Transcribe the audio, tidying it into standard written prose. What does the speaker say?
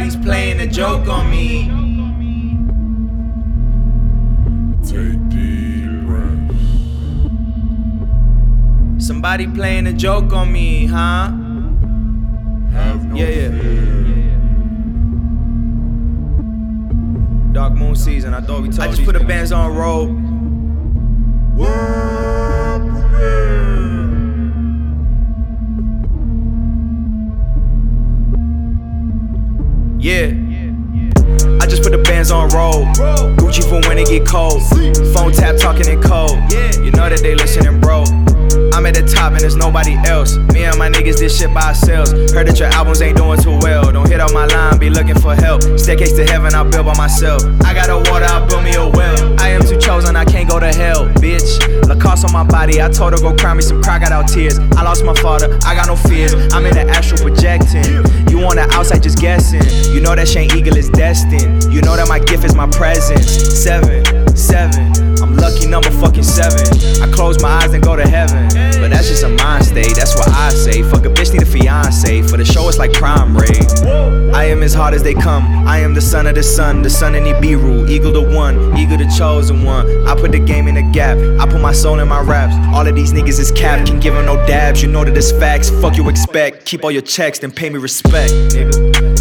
Somebody's playing a joke on me. Take deep breaths. Somebody playing a joke on me, huh? Have no Yeah. fear. Dark Moon season, I thought we told you. I just put the bands on roll. World premiere. Yeah. I just put the bands on roll. Gucci for when it get cold. Phone tap talking in code. You know that they listening, bro. I'm at the top and there's nobody else. Me and my niggas did shit by ourselves. Heard that your albums ain't doing too well. Don't hit up my line, be looking for help. Staircase to heaven, I build by myself. I got a water, I build me a well. I am too chosen, I can't go to hell, bitch. Lacoste on my body, I told her go cry me some cry, got out tears. I lost my father, I got no fears. I'm in the astral projecting. You on the outside just guessing. You know that Shane Eagle is destined. You know that my gift is my presence. 7, 7. I'm lucky number fucking 7. I close my eyes and go to heaven. But that's just a mind state, that's what I say. Fuck a bitch need a fiance. For the show it's like prime rate. I am as hard as they come. I am the son of the sun in Nibiru. Eagle the one, eagle the chosen one. I put the game in the gap, I put my soul in my raps. All of these niggas is cap, can give them no dabs. You know that it's facts, fuck you expect. Keep all your checks, then pay me respect, nigga.